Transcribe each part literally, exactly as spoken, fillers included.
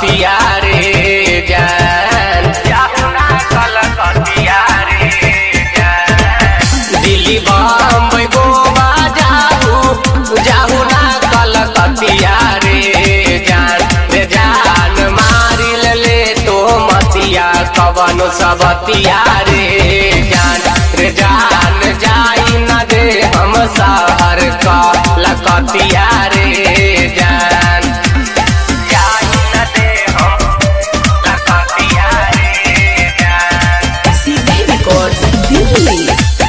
कलकतिया रे जान, जाहु ना कलकतिया रे जान। दिल्ली बम्बई गोवा जाहू, जाहू ना कलकतिया रे जान। रे जान मारी ले तो मतिया कवनो सबतिया रे जान। रे जान जाई न दे हम शहर का लकतिया रे जान, जाई न दे हम लकतिया रे जान। सीधे रिकॉर्ड्स दिल्ली।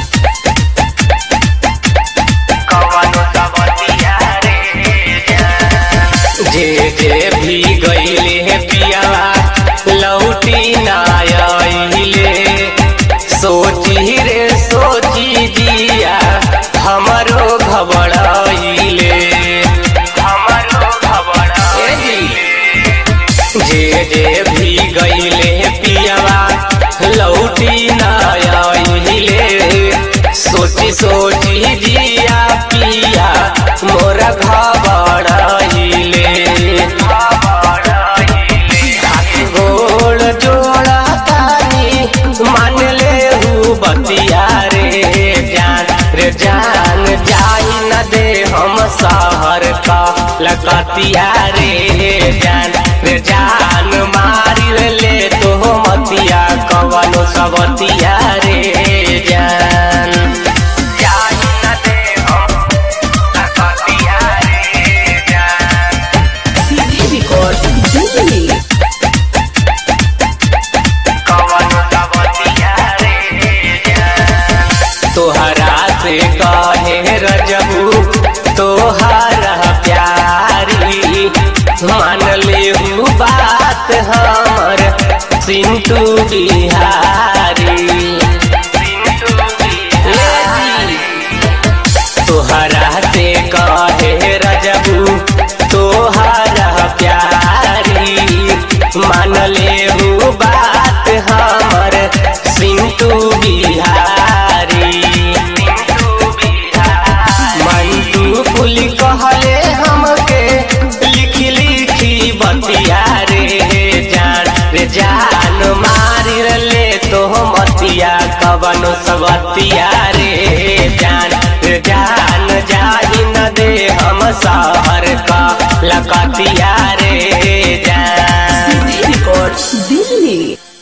कवनो सबतिया रे जान। जे जे भी गईले पियावा लौटी ना आइले, सोची रे सोची जिया हमरो घबराइले, हमरो घबराइले। जे जे भी गईले पियावा लौटी ना आइले, सोची सोची जिया पिया मोरा घबराइले। हाथ गोड़ जोड़ा तानी मान ले हूँ बतिया रे जान। रे जान जाई न दे हम शहर का लकतिया रे जान। रे जान मारी ले तो मतिया कवनो सबतिया रे जान, जाई न दे हम लकतिया रे जान। सीधे रिकॉर्ड्स दिल्ली। कवनो सबतिया रे जान। तोहरा से कहे रजबू तोहरा प्यारी, मान ले बात हमर सिंटू बिहारी। तोहरा से कहे रजबू तोहरा प्यारी, मान ले बात हमर सिंटू बिहारी। मंटू पुल कहले हमके लिखी लिखी बतिया रे जान। रे जान मारी ले तो मतिया कवनो सबतिया रे जान। रे जान जाई न दे हम शहर का लकतिया